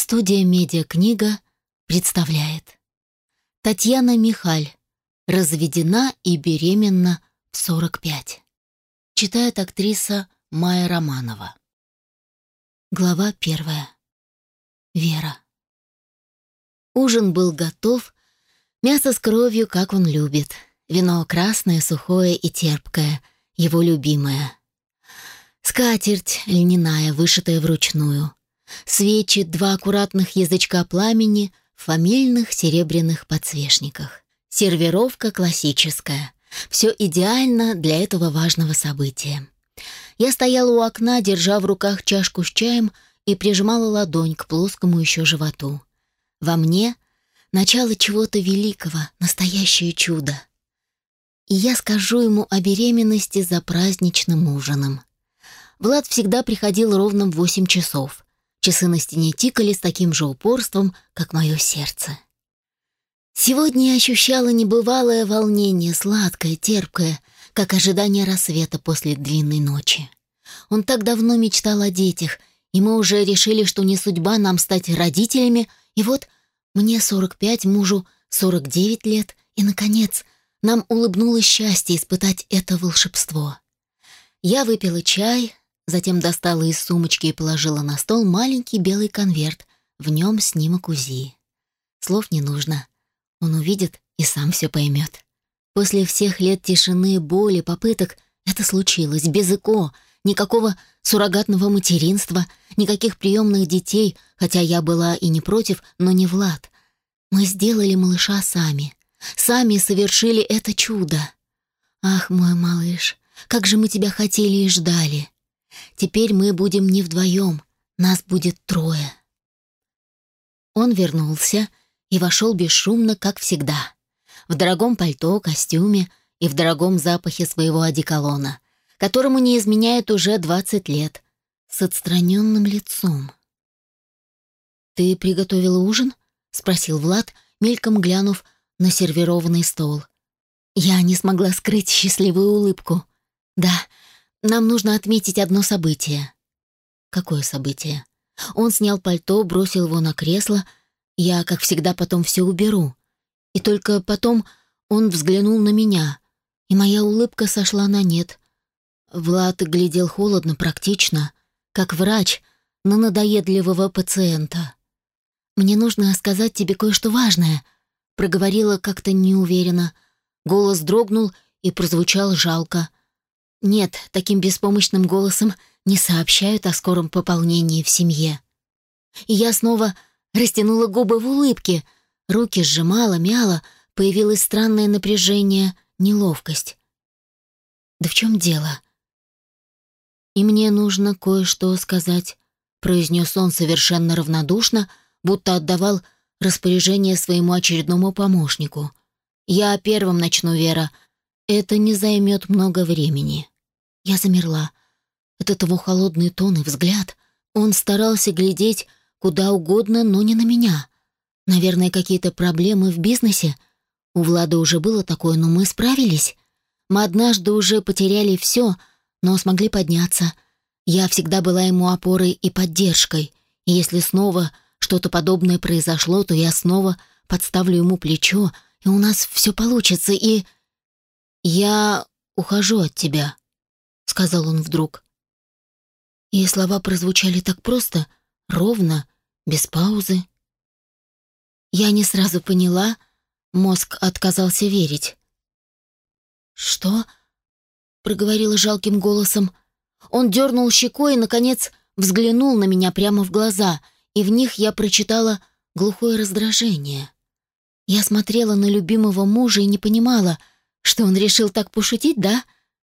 Студия «Медиакнига» представляет. Татьяна Михаль. Разведена и беременна в 45. Читает актриса Майя Романова. Глава 1. Вера. Ужин был готов. Мясо с кровью, как он любит. Вино красное, сухое и терпкое, его любимое. Скатерть льняная, вышитая вручную. Свечи, 2 аккуратных язычка пламени в фамильных серебряных подсвечниках. Сервировка классическая. Все идеально для этого важного события. Я стояла у окна, держа в руках чашку с чаем и прижимала ладонь к плоскому еще животу. Во мне начало чего-то великого, настоящее чудо. И я скажу ему о беременности за праздничным ужином. Влад всегда приходил ровно в 8 часов. Часы на стене тикали с таким же упорством, как мое сердце. Сегодня я ощущала небывалое волнение, сладкое, терпкое, как ожидание рассвета после длинной ночи. Он так давно мечтал о детях, и мы уже решили, что не судьба нам стать родителями, и вот мне 45, мужу 49 лет, и, наконец, нам улыбнулось счастье испытать это волшебство. Я выпила чай, затем достала из сумочки и положила на стол маленький белый конверт, в нем снимок УЗИ. Слов не нужно. Он увидит и сам все поймет. После всех лет тишины и боли, попыток, это случилось, без ЭКО, никакого суррогатного материнства, никаких приемных детей, хотя я была и не против, но не Влад. Мы сделали малыша сами. Сами совершили это чудо. Ах, мой малыш, как же мы тебя хотели и ждали. Теперь мы будем не вдвоем, нас будет 3. Он вернулся и вошел бесшумно, как всегда. В дорогом пальто, костюме и в дорогом запахе своего одеколона, которому не изменяет уже 20 лет, с отстраненным лицом. «Ты приготовила ужин?» — спросил Влад, мельком глянув на сервированный стол. Я не смогла скрыть счастливую улыбку. «Да, нам нужно отметить одно событие». «Какое событие?» Он снял пальто, бросил его на кресло. Я, как всегда, потом все уберу. И только потом он взглянул на меня, и моя улыбка сошла на нет. Влад глядел холодно, практично, как врач на надоедливого пациента. «Мне нужно сказать тебе кое-что важное», — проговорила как-то неуверенно. Голос дрогнул и прозвучал жалко. Нет, таким беспомощным голосом не сообщают о скором пополнении в семье. И я снова растянула губы в улыбке, руки сжимала, мяла, появилось странное напряжение, неловкость. «Да в чем дело?» «И мне нужно кое-что сказать», — произнес он совершенно равнодушно, будто отдавал распоряжение своему очередному помощнику. «Я первым начну, Вера. Это не займет много времени». Я замерла. Этот его холодный тон и взгляд. Он старался глядеть куда угодно, но не на меня. Наверное, какие-то проблемы в бизнесе. У Влада уже было такое, но мы справились. Мы однажды уже потеряли все, но смогли подняться. Я всегда была ему опорой и поддержкой. И если снова что-то подобное произошло, то я снова подставлю ему плечо, и у нас все получится, и... «Я ухожу от тебя», — сказал он вдруг. И слова прозвучали так просто, ровно, без паузы. Я не сразу поняла, мозг отказался верить. «Что?» — проговорила жалким голосом. Он дернул щекой и, наконец, взглянул на меня прямо в глаза, и в них я прочитала глухое раздражение. Я смотрела на любимого мужа и не понимала, что он решил так пошутить, да?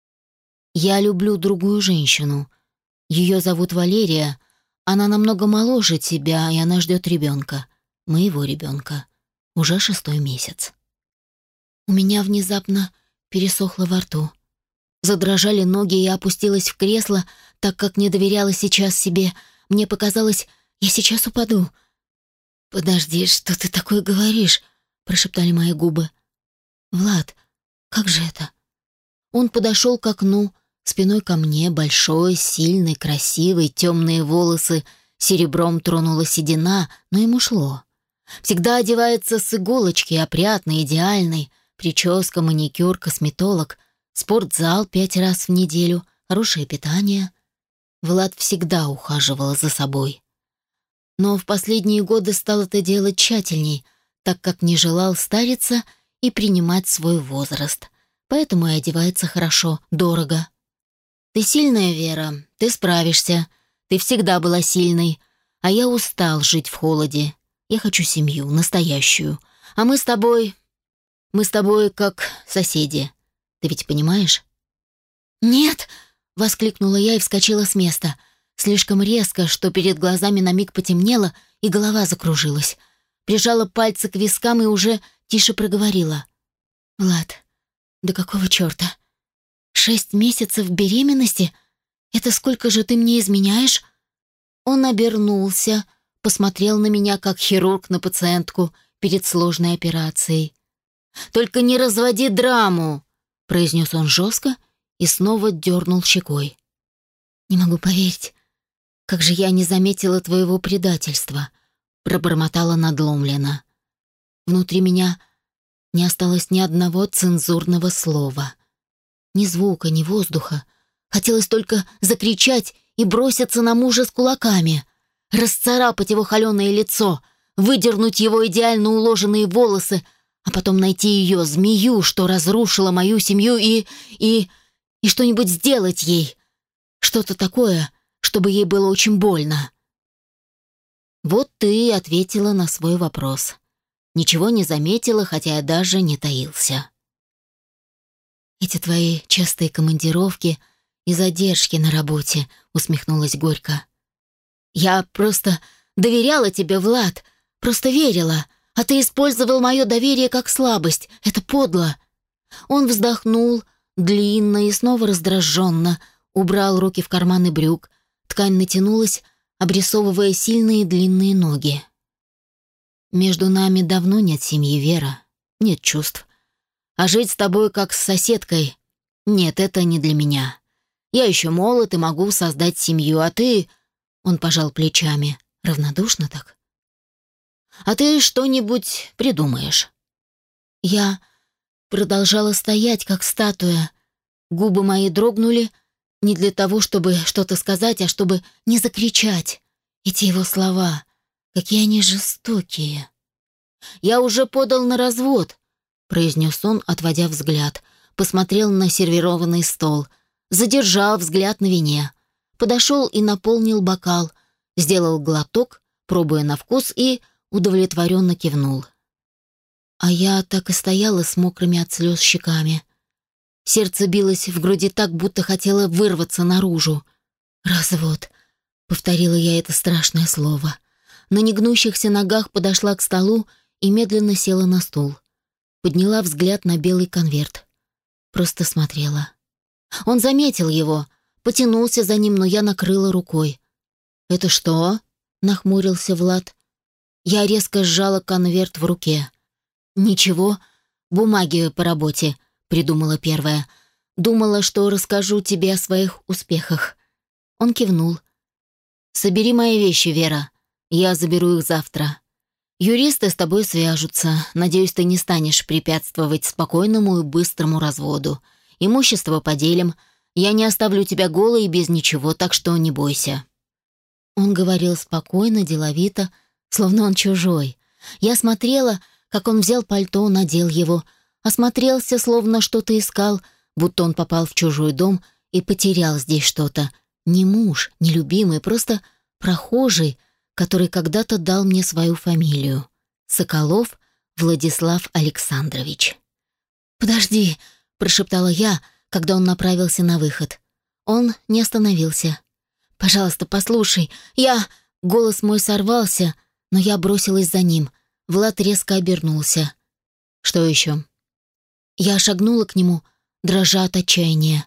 «Я люблю другую женщину. Ее зовут Валерия. Она намного моложе тебя, и она ждет ребенка. Моего ребенка. Уже 6-й месяц». У меня внезапно пересохло во рту. Задрожали ноги, и я опустилась в кресло, так как не доверяла сейчас себе. Мне показалось, я сейчас упаду. «Подожди, что ты такое говоришь?» — прошептали мои губы. «Влад, как же это?» Он подошел к окну, спиной ко мне, большой, сильный, красивый, темные волосы Серебром тронула седина, но ему шло. Всегда одевается с иголочки, опрятный, идеальный. Прическа, маникюр, косметолог, спортзал 5 раз в неделю, хорошее питание. Влад всегда ухаживал за собой. Но в последние годы стал это делать тщательней, так как не желал стариться и принимать свой возраст. Поэтому и одевается хорошо, дорого. «Ты сильная, Вера, ты справишься. Ты всегда была сильной. А я устал жить в холоде. Я хочу семью, настоящую. А мы с тобой как соседи. Ты ведь понимаешь?» «Нет!» — воскликнула я и вскочила с места. Слишком резко, что перед глазами на миг потемнело и голова закружилась. Прижала пальцы к вискам и уже тише проговорила. «Влад, да какого черта? 6 месяцев беременности? Это сколько же ты мне изменяешь?» Он обернулся, посмотрел на меня, как хирург на пациентку перед сложной операцией. «Только не разводи драму!» — произнес он жестко и снова дернул щекой. «Не могу поверить. Как же я не заметила твоего предательства!» — пробормотала надломленно. Внутри меня не осталось ни одного цензурного слова. Ни звука, ни воздуха. Хотелось только закричать и броситься на мужа с кулаками, расцарапать его холеное лицо, выдернуть его идеально уложенные волосы, а потом найти ее, змею, что разрушила мою семью, и что-нибудь сделать ей. Что-то такое, чтобы ей было очень больно. Вот ты и ответила на свой вопрос. Ничего не заметила, хотя я даже не таился. «Эти твои частые командировки и задержки на работе», — усмехнулась горько. «Я просто доверяла тебе, Влад, просто верила, а ты использовал мое доверие как слабость. Это подло». Он вздохнул длинно и снова раздраженно, убрал руки в карманы брюк. Ткань натянулась, обрисовывая сильные длинные ноги. «Между нами давно нет семьи, Вера, нет чувств. А жить с тобой как с соседкой? Нет, это не для меня. Я еще молод и могу создать семью, а ты...» Он пожал плечами. Равнодушно так. «А ты что-нибудь придумаешь?» Я продолжала стоять, как статуя. Губы мои дрогнули не для того, чтобы что-то сказать, а чтобы не закричать. Эти его слова, какие они жестокие. «Я уже подал на развод», — произнес он, отводя взгляд. Посмотрел на сервированный стол. Задержал взгляд на вине. Подошел и наполнил бокал. Сделал глоток, пробуя на вкус, и удовлетворенно кивнул. А я так и стояла с мокрыми от слез щеками. Сердце билось в груди так, будто хотело вырваться наружу. «Развод», — повторила я это страшное слово. На негнущихся ногах подошла к столу и медленно села на стул. Подняла взгляд на белый конверт. Просто смотрела. Он заметил его, потянулся за ним, но я накрыла рукой. «Это что?» — нахмурился Влад. Я резко сжала конверт в руке. «Ничего, бумаги по работе», — придумала первая. «Думала, что расскажу тебе о своих успехах». Он кивнул. «Собери мои вещи, Вера. Я заберу их завтра. Юристы с тобой свяжутся. Надеюсь, ты не станешь препятствовать спокойному и быстрому разводу. Имущество поделим. Я не оставлю тебя голой и без ничего, так что не бойся». Он говорил спокойно, деловито, словно он чужой. Я смотрела, как он взял пальто, надел его, осмотрелся, словно что-то искал, будто он попал в чужой дом и потерял здесь что-то. Не муж, не любимый, просто прохожий, который когда-то дал мне свою фамилию. Соколов Владислав Александрович. «Подожди», — прошептала я, когда он направился на выход. Он не остановился. «Пожалуйста, послушай, я...» Голос мой сорвался, но я бросилась за ним. Влад резко обернулся. «Что еще?» Я шагнула к нему, дрожа от отчаяния.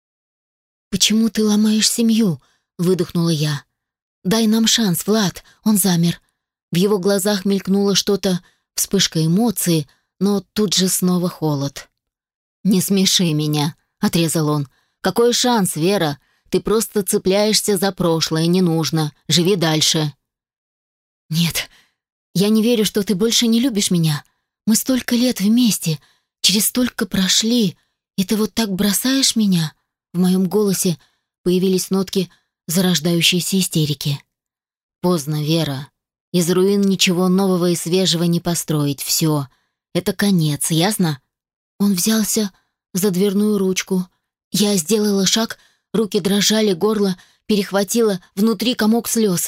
«Почему ты ломаешь семью?» — выдохнула я. «Дай нам шанс, Влад!» Он замер. В его глазах мелькнуло что-то, вспышка эмоций, но тут же снова холод. «Не смеши меня!» — отрезал он. «Какой шанс, Вера? Ты просто цепляешься за прошлое, не нужно. Живи дальше». «Нет, я не верю, что ты больше не любишь меня. Мы столько лет вместе, через столько прошли, и ты вот так бросаешь меня?» В моем голосе появились нотки зарождающейся истерики. «Поздно, Вера. Из руин ничего нового и свежего не построить. Все. Это конец, ясно?» Он взялся за дверную ручку. Я сделала шаг, руки дрожали, горло перехватило, внутри комок слез.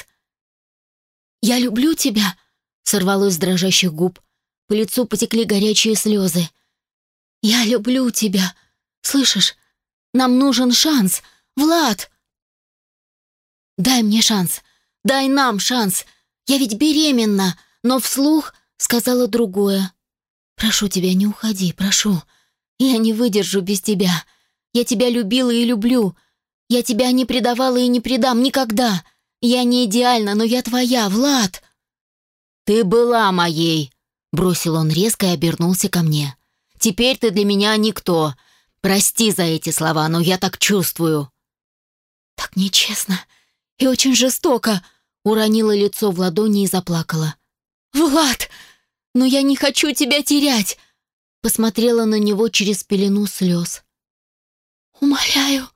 «Я люблю тебя!» — сорвалось с дрожащих губ. По лицу потекли горячие слезы. «Я люблю тебя! Слышишь? Нам нужен шанс! Влад!» «Дай мне шанс! Дай нам шанс! Я ведь беременна!» Но вслух сказала другое. «Прошу тебя, не уходи, прошу. Я не выдержу без тебя. Я тебя любила и люблю. Я тебя не предавала и не предам никогда. Я не идеальна, но я твоя, Влад!» «Ты была моей!» — бросил он резко и обернулся ко мне. «Теперь ты для меня никто. Прости за эти слова, но я так чувствую». «Так нечестно и очень жестоко!» — уронила лицо в ладони и заплакала. «Влад, но я не хочу тебя терять!» Посмотрела на него через пелену слез. «Умоляю!»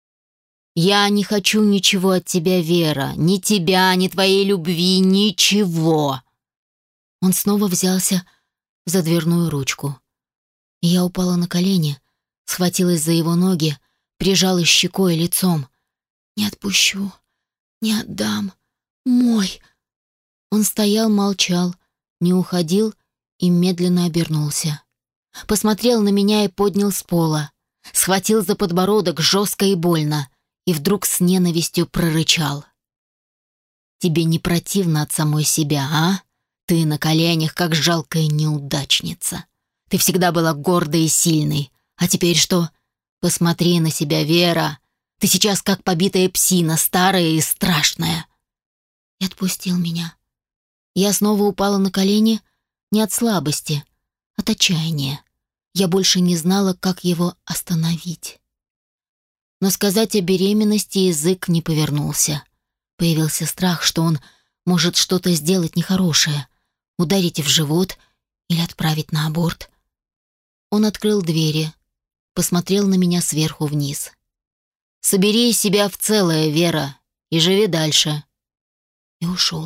«Я не хочу ничего от тебя, Вера. Ни тебя, ни твоей любви, ничего!» Он снова взялся за дверную ручку. Я упала на колени, схватилась за его ноги, прижалась щекой и лицом. «Не отпущу, не отдам. Мой!» Он стоял, молчал, не уходил и медленно обернулся. Посмотрел на меня и поднял с пола. Схватил за подбородок жестко и больно и вдруг с ненавистью прорычал. «Тебе не противно от самой себя, а? Ты на коленях, как жалкая неудачница. Ты всегда была гордой и сильной. А теперь что? Посмотри на себя, Вера. Ты сейчас как побитая псина, старая и страшная». И отпустил меня. Я снова упала на колени, не от слабости, от отчаяния. Я больше не знала, как его остановить. Но сказать о беременности язык не повернулся. Появился страх, что он может что-то сделать нехорошее, ударить в живот или отправить на аборт. Он открыл двери, посмотрел на меня сверху вниз. «Собери себя в целое, Вера, и живи дальше». И ушел.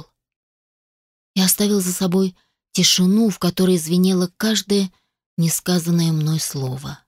И оставил за собой тишину, в которой звенело каждое несказанное мной слово.